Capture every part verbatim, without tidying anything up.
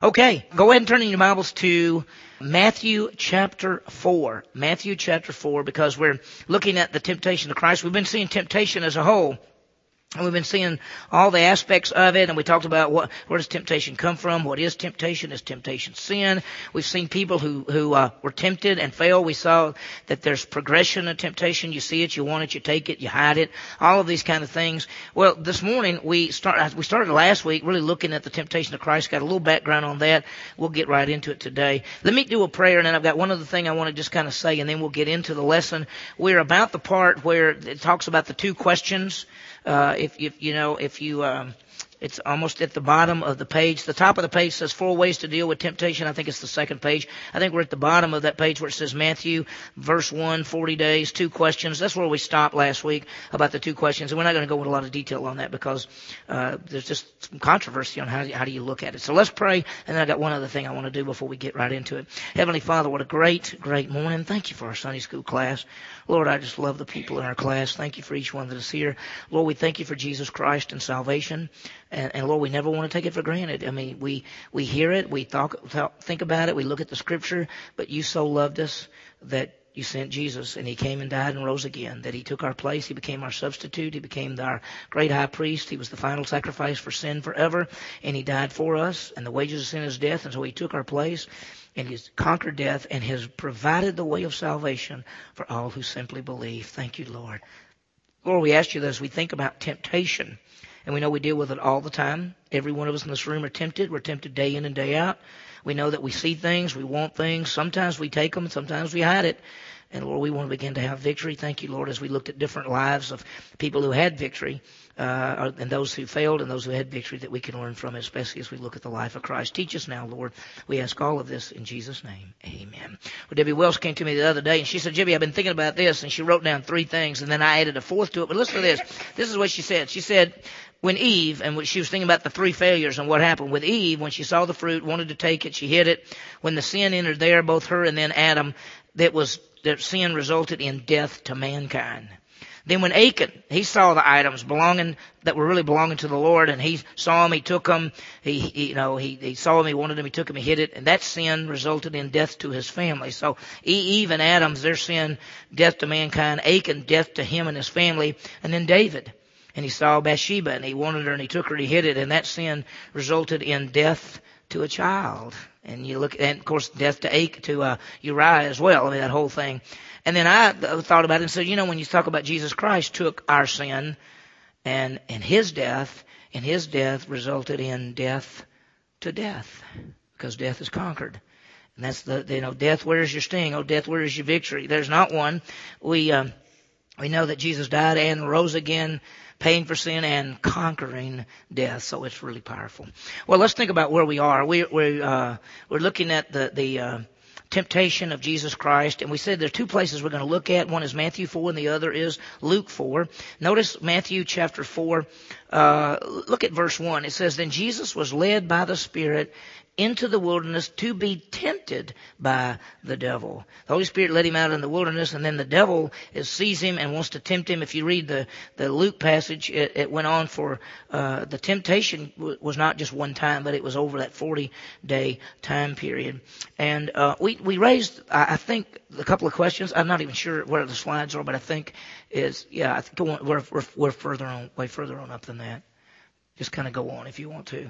Okay, go ahead and turn in your Bibles to Matthew chapter four. Matthew chapter four, because we're looking at the temptation of Christ. We've been seeing temptation as a whole. And we've been seeing all the aspects of it, and we talked about what, where does temptation come from? What is temptation? Is temptation sin? We've seen people who, who, uh, were tempted and failed. We saw that there's progression of temptation. You see it, you want it, you take it, you hide it. All of these kind of things. Well, this morning we start, we started last week really looking at the temptation of Christ. Got a little background on that. We'll get right into it today. Let me do a prayer, and then I've got one other thing I want to just kind of say, and then we'll get into the lesson. We're about the part where it talks about the two questions. Uh, if, if, you know, if you, um, it's almost at the bottom of the page. The top of the page says four ways to deal with temptation. I think it's the second page. I think we're at the bottom of that page where it says Matthew, verse one, forty days, two questions. That's where we stopped last week about the two questions. And we're not going to go into a lot of detail on that because, uh, there's just some controversy on how, how do you look at it. So let's pray. And then I got one other thing I want to do before we get right into it. Heavenly Father, what a great, great morning. Thank you for our Sunday school class. Lord, I just love the people in our class. Thank you for each one that is here. Lord, we thank you for Jesus Christ and salvation. And, and Lord, we never want to take it for granted. I mean, we, we hear it, we talk, talk, think about it, we look at the scripture, but you so loved us that you sent Jesus, and he came and died and rose again, that he took our place, he became our substitute, he became our great high priest, he was the final sacrifice for sin forever, and he died for us, and the wages of sin is death, and so he took our place, and he's conquered death, and has provided the way of salvation for all who simply believe. Thank you, Lord. Lord, we ask you that as we think about temptation, and we know we deal with it all the time. Every one of us in this room are tempted. We're tempted day in and day out. We know that we see things, we want things. Sometimes we take them, and sometimes we hide it. And Lord, we want to begin to have victory. Thank you, Lord, as we looked at different lives of people who had victory, uh, and those who failed and those who had victory, that we can learn from it, especially as we look at the life of Christ. Teach us now, Lord. We ask all of this in Jesus' name. Amen. Well, Debbie Wells came to me the other day, and she said, Jimmy, I've been thinking about this, and she wrote down three things, and then I added a fourth to it. But listen to this. This is what she said. She said, when Eve, and she was thinking about the three failures and what happened with Eve, when she saw the fruit, wanted to take it, she hid it. When the sin entered there, both her and then Adam, that was, that sin resulted in death to mankind. Then when Achan, he saw the items belonging, that were really belonging to the Lord, and he saw them, he took them, he, he you know, he, he saw them, he wanted them, he took them, he hid it, and that sin resulted in death to his family. So Eve and Adam's, their sin, death to mankind, Achan, death to him and his family, and then David. And he saw Bathsheba, and he wanted her, and he took her, and he hid it, and that sin resulted in death to a child. And you look, and of course, death to Ach, to uh, Uriah as well. I mean, that whole thing. And then I thought about it and said, you know, when you talk about Jesus Christ took our sin, and and his death, and his death resulted in death to death, because death is conquered. And that's the, you know, death, where is your sting? Oh, death, where is your victory? There's not one. We um, we know that Jesus died and rose again, paying for sin and conquering death. So it's really powerful. Well, let's think about where we are. We, we, uh, we're looking at the, the, uh, temptation of Jesus Christ. And we said there are two places we're going to look at. One is Matthew four and the other is Luke four. Notice Matthew chapter four. Uh, look at verse one. It says, then Jesus was led by the Spirit into the wilderness to be tempted by the devil. The Holy Spirit led him out in the wilderness, and then the devil is, sees him and wants to tempt him. If you read the, the Luke passage, it, it went on for, uh, the temptation w- was not just one time, but it was over that forty day time period. And, uh, we, we raised, I, I think, a couple of questions. I'm not even sure where the slides are, but I think is, yeah, I think we're, we're, we're further on, way further on up than that. Just kind of go on if you want to.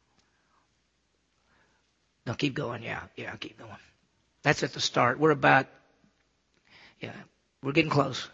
No, keep going. Yeah, yeah, keep going. That's at the start. We're about, yeah, we're getting close.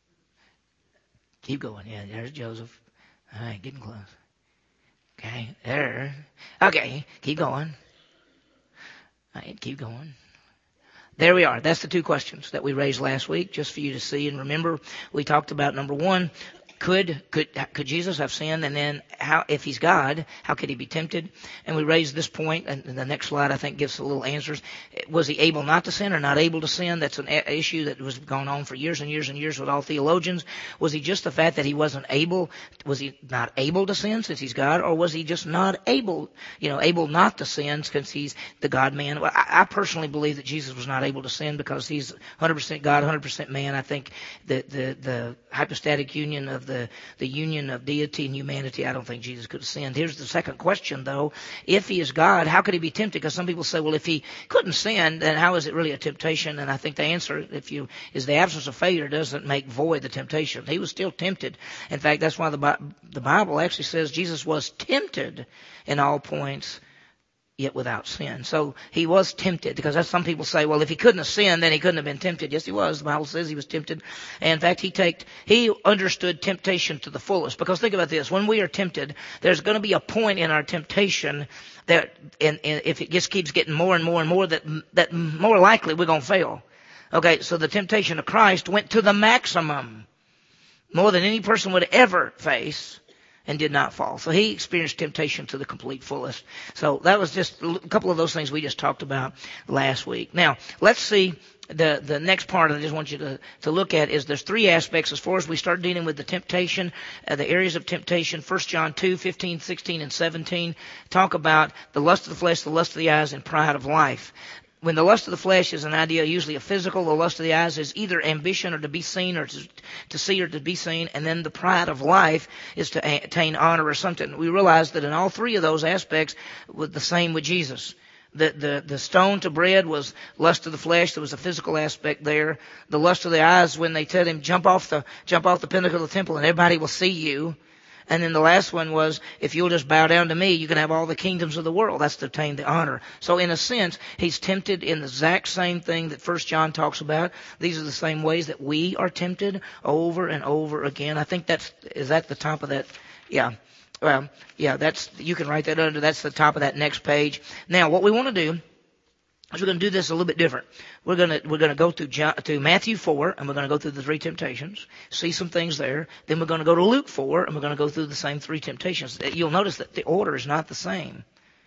Keep going. Yeah, there's Joseph. All right, getting close. Okay, there. Okay, keep going. All right, keep going. There we are. That's the two questions that we raised last week, just for you to see and remember. We talked about number one. Could, could, could Jesus have sinned? And then how, if he's God, how could he be tempted? And we raised this point, and the next slide I think gives a little answers. Was he able not to sin or not able to sin? That's an issue that was going on for years and years and years with all theologians. Was he just the fact that he wasn't able, was he not able to sin since he's God? Or was he just not able, you know, able not to sin since he's the God-man? Well, I, I personally believe that Jesus was not able to sin because he's one hundred percent God, one hundred percent man. I think that the, the hypostatic union of the, the union of deity and humanity, I don't think Jesus could have sinned. Here's the second question, though. If he is God, how could he be tempted? Because some people say, well, if he couldn't sin, then how is it really a temptation? And I think the answer, if you, is the absence of failure doesn't make void the temptation. He was still tempted. In fact, that's why the, the Bible actually says Jesus was tempted in all points, yet without sin. So he was tempted, because that's, some people say, well, if he couldn't have sinned, then he couldn't have been tempted. Yes, he was. The Bible says he was tempted. And in fact, he take, he understood temptation to the fullest. Because think about this. When we are tempted, there's going to be a point in our temptation that, and, and if it just keeps getting more and more and more, that, that more likely we're going to fail. Okay, so the temptation of Christ went to the maximum, more than any person would ever face, and did not fall. So he experienced temptation to the complete fullest. So that was just a couple of those things we just talked about last week. Now, let's see the, the next part I just want you to, to look at is there's three aspects as far as we start dealing with the temptation, uh, the areas of temptation. First John two, fifteen, sixteen, and seventeen talk about the lust of the flesh, the lust of the eyes, and pride of life. When the lust of the flesh is an idea, usually a physical, the lust of the eyes is either ambition or to be seen or to, to see or to be seen. And then the pride of life is to attain honor or something. We realize that in all three of those aspects, was the same with Jesus. The, the, the stone to bread was lust of the flesh. There was a physical aspect there. The lust of the eyes, when they tell him, jump off the, jump off the pinnacle of the temple and everybody will see you. And then the last one was, if you'll just bow down to me, you can have all the kingdoms of the world. That's to obtain the honor. So in a sense, he's tempted in the exact same thing that First John talks about. These are the same ways that we are tempted over and over again. I think that's, is that the top of that? Yeah. Well, yeah, that's, you can write that under. That's the top of that next page. Now, what we want to do is we're going to do this a little bit different. We're going to, we're going to go to John, to Matthew four, and we're going to go through the three temptations, see some things there. Then we're going to go to Luke four, and we're going to go through the same three temptations. You'll notice that the order is not the same.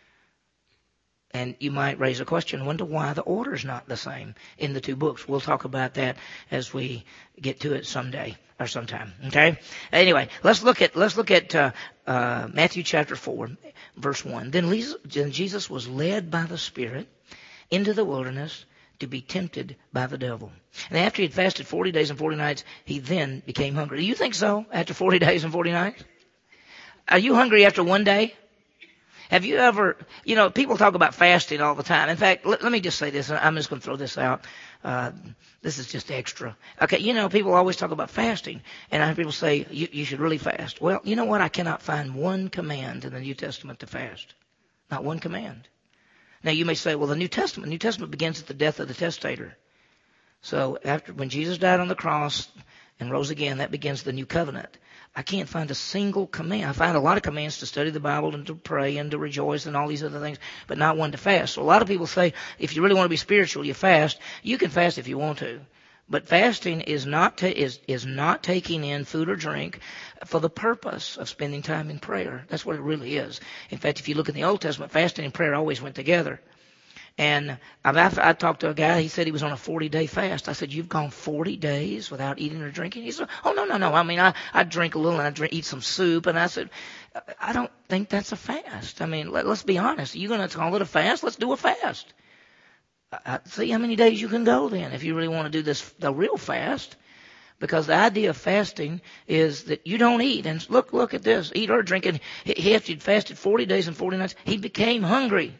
And you might raise a question, wonder why the order is not the same in the two books. We'll talk about that as we get to it someday or sometime. Okay. Anyway, let's look at let's look at uh, uh, Matthew chapter four, verse one. Then Jesus was led by the Spirit into the wilderness to be tempted by the devil. And after he had fasted forty days and forty nights, he then became hungry. Do you think so? After forty days and forty nights? Are you hungry after one day? Have you ever, you know, people talk about fasting all the time. In fact, let, let me just say this. I'm just going to throw this out. Uh, this is just extra. Okay, you know, people always talk about fasting. And I have people say, you, you should really fast. Well, you know what? I cannot find one command in the New Testament to fast. Not one command. Now, you may say, well, the New Testament, the New Testament begins at the death of the testator. So after, when Jesus died on the cross and rose again, that begins the new covenant. I can't find a single command. I find a lot of commands to study the Bible and to pray and to rejoice and all these other things, but not one to fast. So a lot of people say, if you really want to be spiritual, you fast. You can fast if you want to. But fasting is not ta- is is not taking in food or drink for the purpose of spending time in prayer. That's what it really is. In fact, if you look in the Old Testament, fasting and prayer always went together. And I, I talked to a guy, he said he was on a forty-day fast. I said, you've gone forty days without eating or drinking? He said, oh, no, no, no. I mean, I, I drink a little and I drink, eat some soup. And I said, I don't think that's a fast. I mean, let, let's be honest. You're going to call it a fast? Let's do a fast. I, see how many days you can go then if you really want to do this, the real fast. Because the idea of fasting is that you don't eat. And look, look at this. Eat or drink. And he, after he'd fasted forty days and forty nights, he became hungry.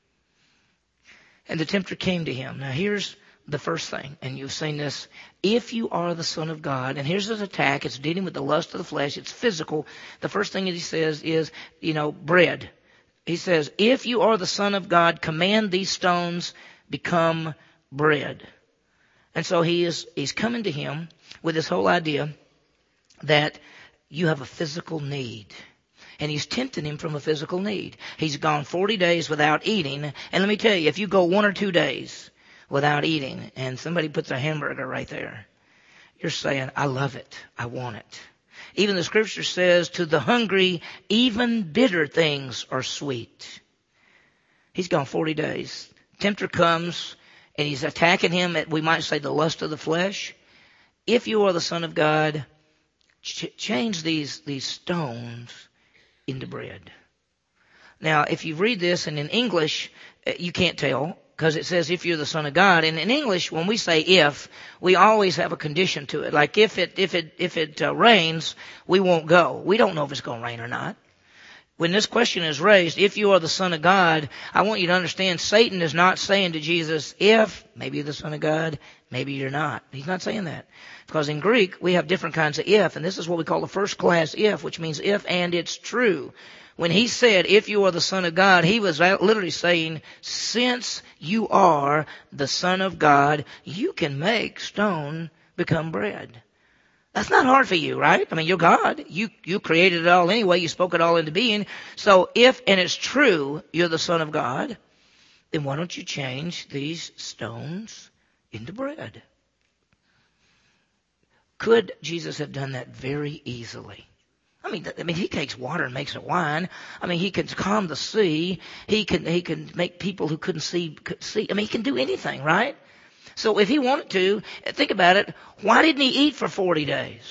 And the tempter came to him. Now here's the first thing, and you've seen this. If you are the Son of God, and here's his attack, it's dealing with the lust of the flesh, it's physical. The first thing that he says is, you know, bread. He says, if you are the Son of God, command these stones become bread. And so he is, he's coming to him with this whole idea that you have a physical need. And he's tempting him from a physical need. He's gone forty days without eating. And let me tell you, if you go one or two days without eating and somebody puts a hamburger right there, you're saying, I love it. I want it. Even the scripture says, to the hungry, even bitter things are sweet. He's gone forty days. Tempter comes and he's attacking him at, we might say, the lust of the flesh. If you are the Son of God, ch- change these, these stones into bread. Now, if you read this, and in English, you can't tell, because it says if you're the Son of God. And in English, when we say if, we always have a condition to it. Like if it if it if it uh, rains, we won't go. We don't know if it's going to rain or not. When this question is raised, if you are the Son of God, I want you to understand Satan is not saying to Jesus, if, maybe you're the Son of God, maybe you're not. He's not saying that. Because in Greek, we have different kinds of if, and this is what we call the first class if, which means if and it's true. When he said, if you are the Son of God, he was literally saying, since you are the Son of God, you can make stone become bread. That's not hard for you, right? I mean, you're God. You, you created it all anyway. You spoke it all into being. So if, and it's true, you're the Son of God, then why don't you change these stones into bread? Could Jesus have done that very easily? I mean, I mean, he takes water and makes it wine. I mean, he can calm the sea. He can, he can make people who couldn't see, could see. I mean, he can do anything, right? So if he wanted to, think about it, why didn't he eat for forty days?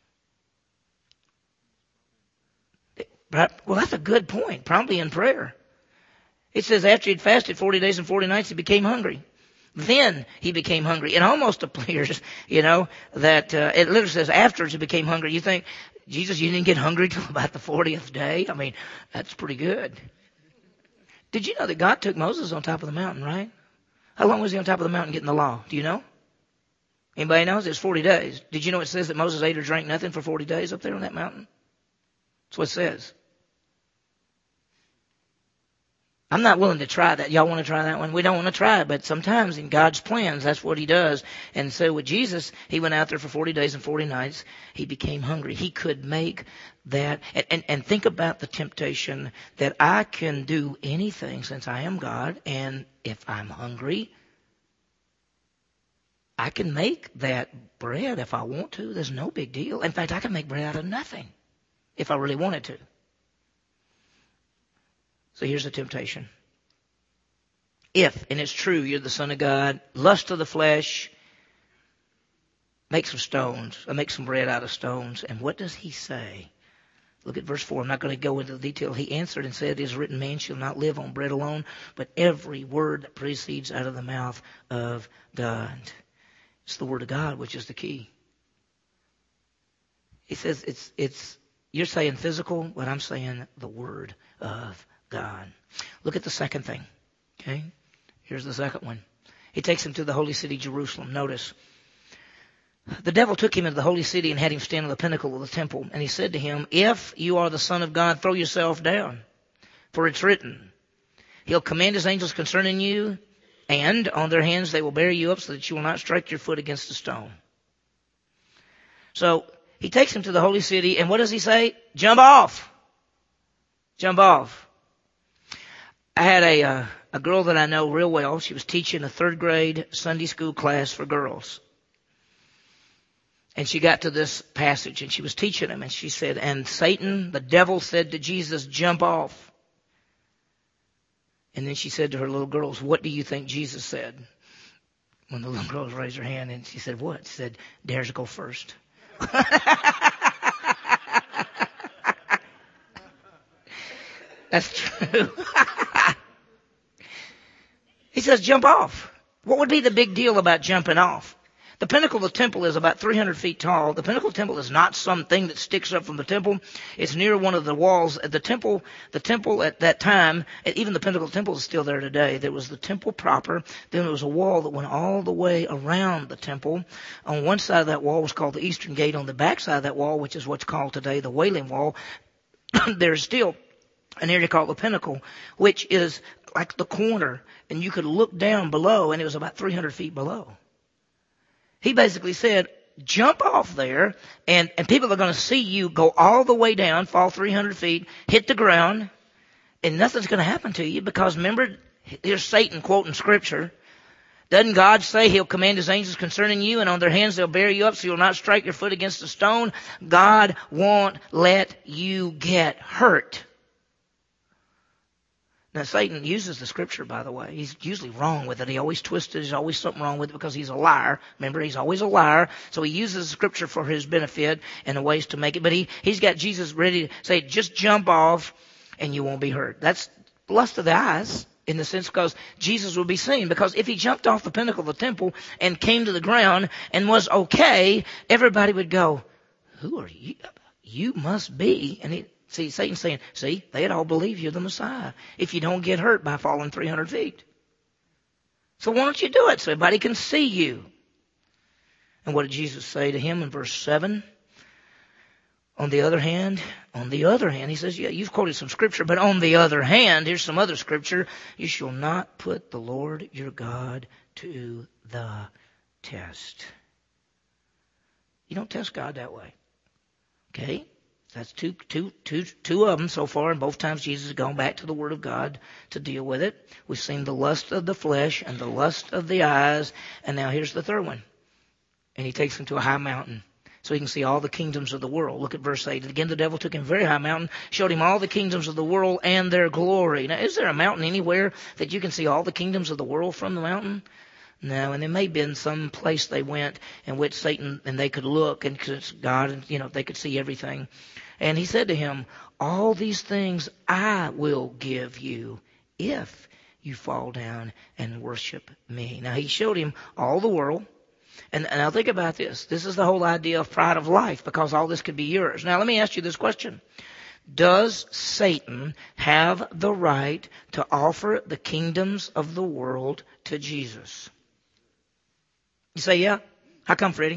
Well, that's a good point. Probably in prayer. It says after he'd fasted forty days and forty nights, he became hungry. Then he became hungry. It almost appears, you know, that uh, it literally says after he became hungry. You think, Jesus, you didn't get hungry till about the fortieth day? I mean, that's pretty good. Did you know that God took Moses on top of the mountain, right? How long was he on top of the mountain getting the law? Do you know? Anybody knows? It was forty days. Did you know it says that Moses ate or drank nothing for forty days up there on that mountain? That's what it says. I'm not willing to try that. Y'all want to try that one? We don't want to try it, but sometimes in God's plans, that's what he does. And so with Jesus, he went out there for forty days and forty nights. He became hungry. He could make that. And, and, and think about the temptation that I can do anything since I am God. And if I'm hungry, I can make that bread if I want to. There's no big deal. In fact, I can make bread out of nothing if I really wanted to. So here's the temptation. If, and it's true, you're the Son of God, lust of the flesh, make some stones, or make some bread out of stones. And what does he say? Look at verse four. I'm not going to go into the detail. He answered and said, it is written, man shall not live on bread alone, but every word that proceeds out of the mouth of God. It's the word of God, which is the key. He says it's, it's, you're saying physical, but I'm saying the word of God. Look at the second thing. Okay? Here's the second one. He takes him to the holy city, Jerusalem. Notice. The devil took him into the holy city and had him stand on the pinnacle of the temple. And he said to him, if you are the Son of God, throw yourself down. For it's written, he'll command his angels concerning you, and on their hands they will bear you up so that you will not strike your foot against a stone. So he takes him to the holy city, and what does he say? Jump off. Jump off. I had a uh, a girl that I know real well. She was teaching a third grade Sunday school class for girls. And she got to this passage and she was teaching them and she said, and Satan, the devil, said to Jesus, jump off. And then she said to her little girls, what do you think Jesus said? When the little girls raised her hand and she said, what? She said, dares go first. That's true. He says, jump off. What would be the big deal about jumping off? The pinnacle of the temple is about three hundred feet tall. The pinnacle of the temple is not something that sticks up from the temple. It's near one of the walls. The temple, the temple at that time, even the pinnacle of the temple is still there today. There was the temple proper. Then there was a wall that went all the way around the temple. On one side of that wall was called the Eastern Gate. On the back side of that wall, which is what's called today the Wailing Wall, there's still an area called the pinnacle, which is like the corner, and you could look down below, and it was about three hundred feet below. He basically said, jump off there, and, and people are going to see you go all the way down, fall three hundred feet, hit the ground, and nothing's going to happen to you because remember, here's Satan quoting Scripture. Doesn't God say he'll command his angels concerning you, and on their hands they'll bear you up so you'll not strike your foot against a stone? God won't let you get hurt. Now, Satan uses the Scripture, by the way. He's usually wrong with it. He always twists it. There's always something wrong with it because he's a liar. Remember, he's always a liar. So he uses the Scripture for his benefit and the ways to make it. But he, he's got Jesus ready to say, just jump off and you won't be hurt. That's lust of the eyes. In the sense, because Jesus will be seen. Because if he jumped off the pinnacle of the temple and came to the ground and was okay, everybody would go, who are you? You must be. And he, see, Satan's saying, see, they'd all believe you're the Messiah if you don't get hurt by falling three hundred feet. So why don't you do it so everybody can see you? And what did Jesus say to him in verse seven? On the other hand, on the other hand, he says, yeah, you've quoted some scripture, but on the other hand, here's some other scripture. You shall not put the Lord your God to the test. You don't test God that way. Okay? That's two, two, two, two of them so far, and both times Jesus has gone back to the Word of God to deal with it. We've seen the lust of the flesh and the lust of the eyes, and now here's the third one. And he takes him to a high mountain, so he can see all the kingdoms of the world. Look at verse eight. Again, the devil took him a very high mountain, showed him all the kingdoms of the world and their glory. Now, is there a mountain anywhere that you can see all the kingdoms of the world from the mountain? No, and there may have been some place they went in which Satan, and they could look, and it's God, and, you know, they could see everything. And he said to him, all these things I will give you if you fall down and worship me. Now, he showed him all the world. And, and now think about this. This is the whole idea of pride of life, because all this could be yours. Now let me ask you this question. Does Satan have the right to offer the kingdoms of the world to Jesus? You say, yeah? How come, Freddie?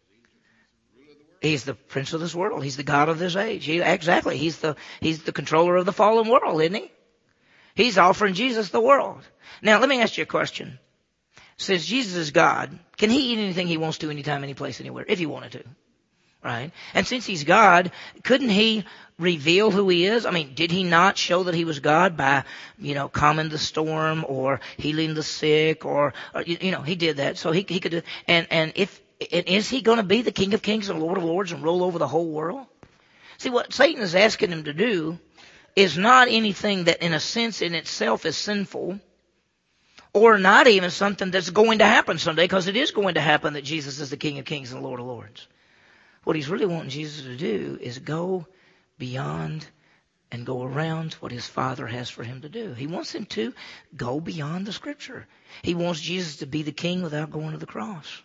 He's the prince of this world. He's the God of this age. He, exactly. He's the, he's the controller of the fallen world, isn't he? He's offering Jesus the world. Now let me ask you a question. Since Jesus is God, can he eat anything he wants to anytime, any place, anywhere, if he wanted to? Right? And since he's God, couldn't he reveal who he is? I mean, did he not show that he was God by, you know, calming the storm or healing the sick or, or you know, he did that. So he, he could do, and, and if, and is he going to be the King of Kings and Lord of Lords and roll over the whole world? See, what Satan is asking him to do is not anything that in a sense in itself is sinful, or not even something that's going to happen someday, because it is going to happen that Jesus is the King of Kings and Lord of Lords. What he's really wanting Jesus to do is go beyond and go around what his Father has for him to do. He wants him to go beyond the Scripture. He wants Jesus to be the King without going to the cross.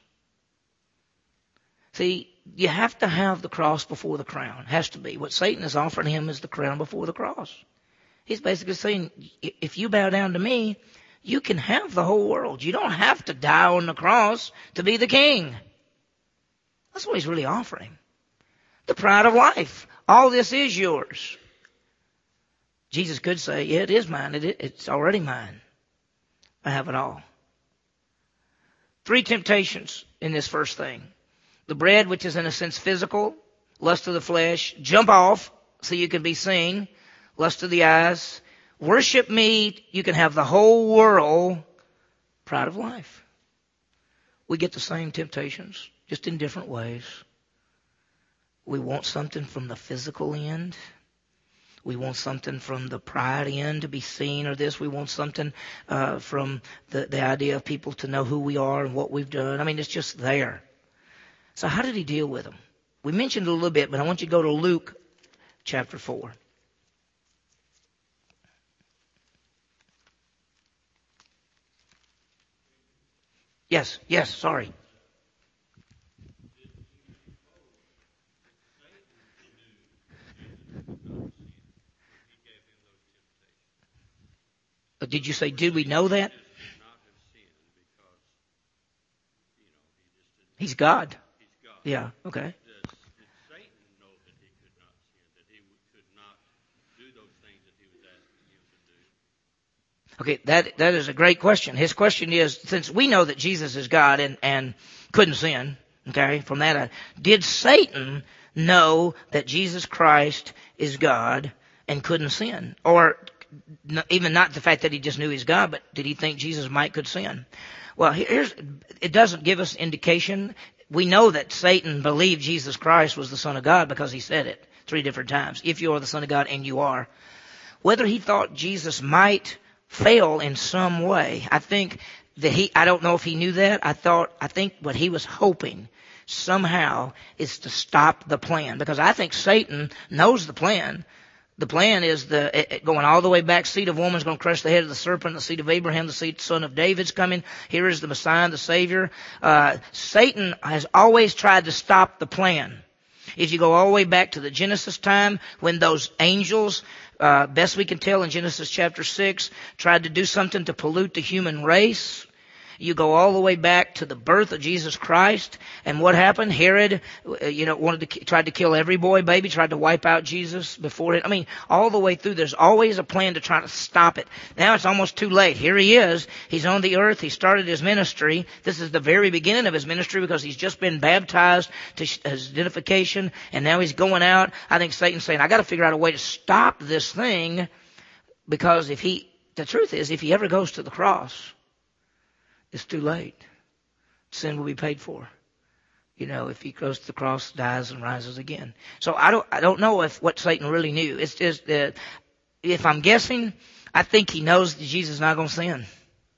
See, you have to have the cross before the crown. It has to be. What Satan is offering him is the crown before the cross. He's basically saying, if you bow down to me, you can have the whole world. You don't have to die on the cross to be the king. That's what he's really offering. The pride of life. All this is yours. Jesus could say, yeah, it is mine. It, it's already mine. I have it all. Three temptations in this first thing. The bread, which is in a sense physical, lust of the flesh, jump off so you can be seen, lust of the eyes, worship me, you can have the whole world, pride of life. We get the same temptations, just in different ways. We want something from the physical end. We want something from the pride end to be seen or this. We want something uh, from the, the idea of people to know who we are and what we've done. I mean, it's just there. So how did he deal with them? We mentioned it a little bit, but I want you to go to Luke chapter four. Yes, yes, sorry. But did you say, did we know that? He's God. Yeah, okay. Okay, that that is a great question. His question is, since we know that Jesus is God and, and couldn't sin, okay, from that, uh, did Satan know that Jesus Christ is God and couldn't sin? Or n- even not the fact that he just knew he's God, but did he think Jesus might could sin? Well, here's, it doesn't give us indication. We know that Satan believed Jesus Christ was the Son of God because he said it three different times. If you are the Son of God, and you are. Whether he thought Jesus might fail in some way, I think that he, I don't know if he knew that. I thought, I think what he was hoping somehow is to stop the plan. Because I think Satan knows the plan. The plan is the it, going all the way back. Seed of woman's going to crush the head of the serpent. The seed of Abraham, the seed son of David's coming. Here is the Messiah, the Savior. Uh, Satan has always tried to stop the plan. If you go all the way back to the Genesis time, when those angels, uh, best we can tell in Genesis chapter six, tried to do something to pollute the human race. You go all the way back to the birth of Jesus Christ, and what happened? Herod, you know, wanted to tried to kill every boy, baby, tried to wipe out Jesus before it. I mean, all the way through, there's always a plan to try to stop it. Now it's almost too late. Here he is. He's on the earth. He started his ministry. This is the very beginning of his ministry because he's just been baptized to his identification, and now he's going out. I think Satan's saying, I got to figure out a way to stop this thing, because if he, the truth is, if he ever goes to the cross, it's too late. Sin will be paid for. You know, if he goes to the cross, dies, and rises again. So I don't, I don't know if what Satan really knew. It's just that, if I'm guessing, I think he knows that Jesus is not going to sin.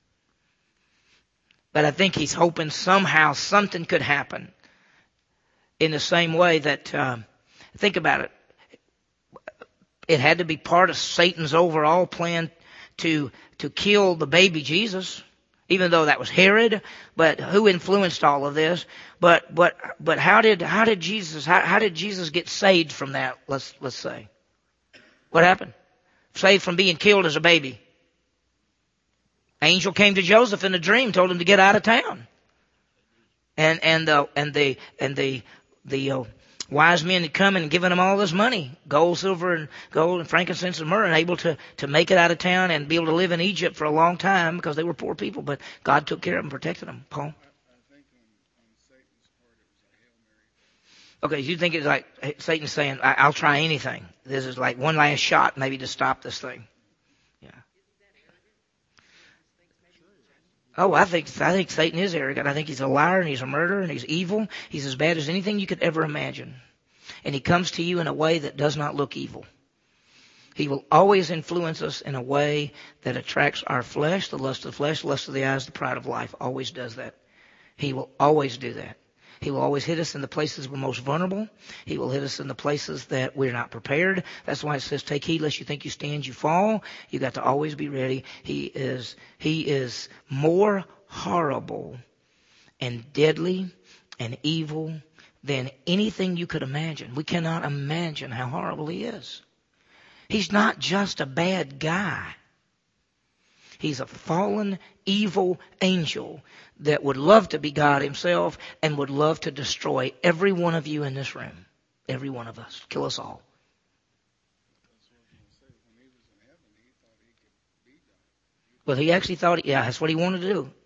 But I think he's hoping somehow something could happen. In the same way that, uh, think about it. It had to be part of Satan's overall plan to, to kill the baby Jesus. Even though that was Herod, but who influenced all of this? But but but how did how did Jesus how, how did Jesus get saved from that? Let's let's say, what happened? Saved from being killed as a baby. Angel came to Joseph in a dream, told him to get out of town. And and the and the and the the uh, wise men had come and given him all this money, gold, silver, and gold, and frankincense, and myrrh, and able to, to make it out of town and be able to live in Egypt for a long time because they were poor people. But God took care of them, protected them. Paul? I, I think on, on Satan's part it was a Hail Mary. Okay, you think it's like Satan saying, I, I'll try anything. This is like one last shot maybe to stop this thing. Yeah. Oh, I think I think Satan is arrogant. I think he's a liar and he's a murderer and he's evil. He's as bad as anything you could ever imagine. And he comes to you in a way that does not look evil. He will always influence us in a way that attracts our flesh, the lust of the flesh, the lust of the eyes, the pride of life. Always does that. He will always do that. He will always hit us in the places we're most vulnerable. He will hit us in the places that we're not prepared. That's why it says, take heed lest you think you stand, you fall. You got to always be ready. He is, he is more horrible and deadly and evil than anything you could imagine. We cannot imagine how horrible he is. He's not just a bad guy. He's a fallen, evil angel that would love to be God himself and would love to destroy every one of you in this room. Every one of us. Kill us all. Well, he actually thought, yeah, that's what he wanted to do.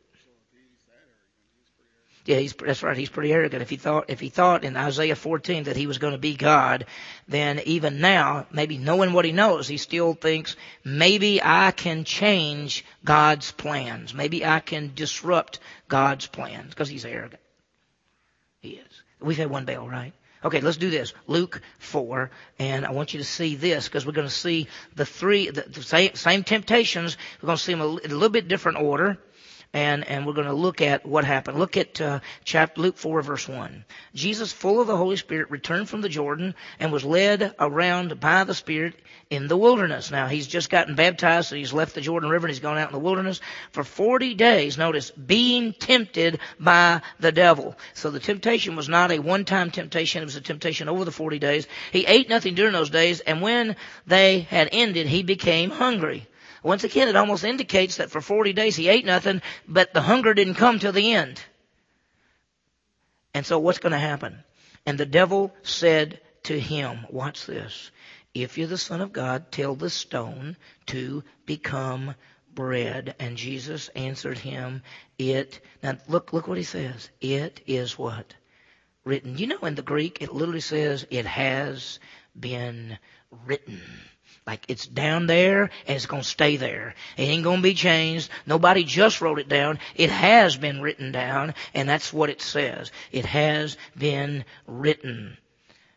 Yeah, he's, that's right. He's pretty arrogant. If he thought, if he thought in Isaiah fourteen that he was going to be God, then even now, maybe knowing what he knows, he still thinks maybe I can change God's plans. Maybe I can disrupt God's plans because he's arrogant. He is. We've had one bell, right? Okay, let's do this. Luke four, and I want you to see this because we're going to see the three, the, the same, same temptations. We're going to see them in a little bit different order. And, and we're going to look at what happened. Look at uh, chapter Luke four, verse one. Jesus, full of the Holy Spirit, returned from the Jordan and was led around by the Spirit in the wilderness. Now, he's just gotten baptized, so he's left the Jordan River and he's gone out in the wilderness for forty days. Notice, being tempted by the devil. So the temptation was not a one-time temptation. It was a temptation over the forty days. He ate nothing during those days, and when they had ended, he became hungry. Once again, it almost indicates that for forty days he ate nothing, but the hunger didn't come till the end. And so what's going to happen? And the devil said to him, watch this, if you're the Son of God, tell the stone to become bread. And Jesus answered him, it, now look, look what he says. It is what? Written. You know, in the Greek, it literally says, it has been written. Like it's down there and it's going to stay there. It ain't going to be changed. Nobody just wrote it down. It has been written down, and that's what it says. It has been written.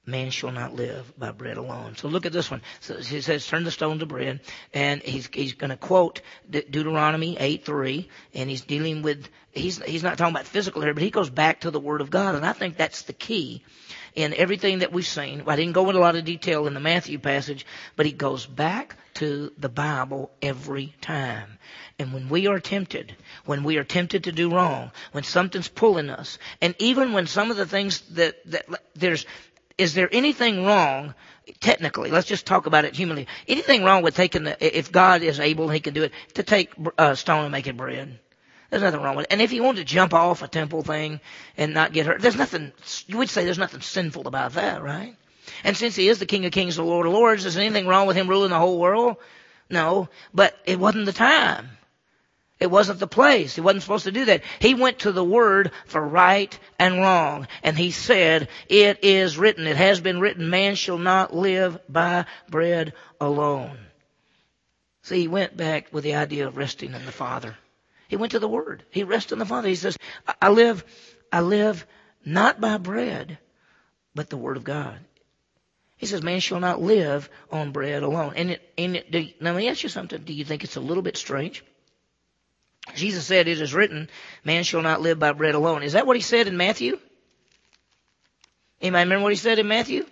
man shall not live by bread alone. So look at this one. So he says, turn the stone to bread. And he's, he's going to quote De- Deuteronomy eight three. And he's dealing with, he's, he's not talking about physical here, but he goes back to the Word of God. And I think that's the key in everything that we've seen. I didn't go into a lot of detail in the Matthew passage, but he goes back to the Bible every time. And when we are tempted, when we are tempted to do wrong, when something's pulling us, and even when some of the things that, that there's, is there anything wrong, technically, let's just talk about it humanly, anything wrong with taking the, if God is able, he can do it, to take a stone and make it bread? There's nothing wrong with it. And if he wanted to jump off a temple thing and not get hurt, there's nothing, you would say there's nothing sinful about that, right? And since he is the King of Kings, the Lord of Lords, is there anything wrong with him ruling the whole world? No, but it wasn't the time. It wasn't the place. He wasn't supposed to do that. He went to the Word for right and wrong. And he said, it is written, it has been written, man shall not live by bread alone. See, he went back with the idea of resting in the Father. He went to the Word. He rested in the Father. He says, I live, I live not by bread, but the Word of God. He says, man shall not live on bread alone. And it, and it, do, now let me ask you something. Do you think it's a little bit strange? Jesus said, it is written, man shall not live by bread alone. Is that what he said in Matthew? Anybody remember what he said in Matthew?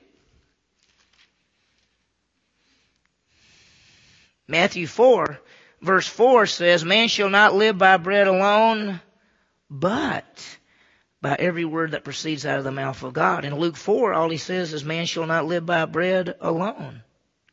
Matthew four, verse four says, man shall not live by bread alone, but by every word that proceeds out of the mouth of God. In Luke four, all he says is, man shall not live by bread alone.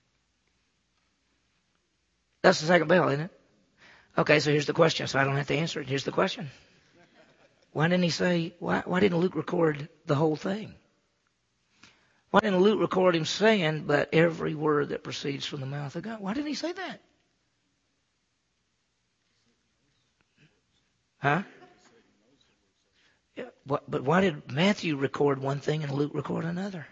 That's the second bell, isn't it? Okay, so here's the question, so I don't have to answer it. Here's the question. Why didn't he say, why, why didn't Luke record the whole thing? Why didn't Luke record him saying, but every word that proceeds from the mouth of God? Why didn't he say that? Huh? Yeah, but why did Matthew record one thing and Luke record another?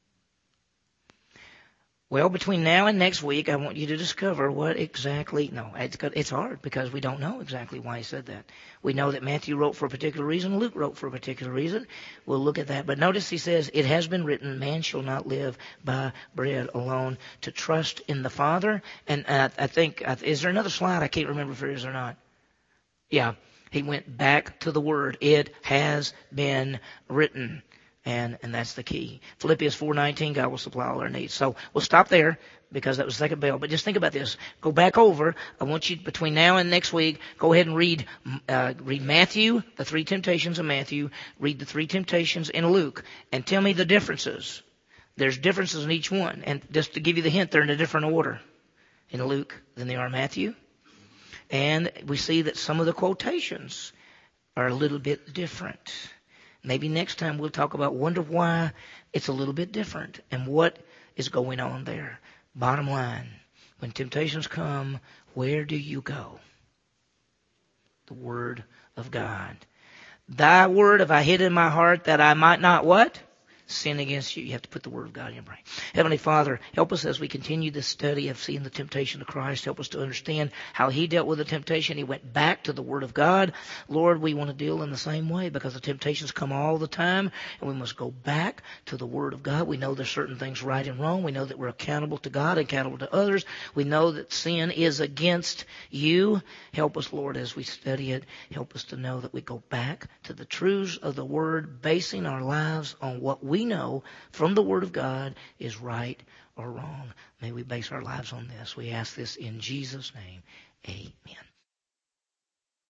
Well, between now and next week, I want you to discover what exactly, no, it's, it's hard because we don't know exactly why he said that. We know that Matthew wrote for a particular reason, Luke wrote for a particular reason. We'll look at that. But notice he says, it has been written, man shall not live by bread alone, to trust in the Father. And uh, I think, uh, is there another slide? I can't remember if there is or not. Yeah, he went back to the Word. It has been written. And, and that's the key. Philippians four nineteen, God will supply all our needs. So we'll stop there because that was the second bell. But just think about this. Go back over. I want you, between now and next week, go ahead and read, uh, read Matthew, the three temptations of Matthew. Read the three temptations in Luke. And tell me the differences. There's differences in each one. And just to give you the hint, they're in a different order in Luke than they are in Matthew. And we see that some of the quotations are a little bit different. Maybe next time we'll talk about wonder why it's a little bit different and what is going on there. Bottom line, when temptations come, where do you go? The Word of God. Thy word have I hid in my heart that I might not what? Sin against you. You have to put the Word of God in your brain. Heavenly Father, help us as we continue this study of seeing the temptation of Christ. Help us to understand how He dealt with the temptation. He went back to the Word of God. Lord, we want to deal in the same way because the temptations come all the time and we must go back to the Word of God. We know there's certain things right and wrong. We know that we're accountable to God, accountable to others. We know that sin is against you. Help us, Lord, as we study it. Help us to know that we go back to the truths of the Word, basing our lives on what we we know from the Word of God is right or wrong. May we base our lives on this. We ask this in Jesus' name. Amen.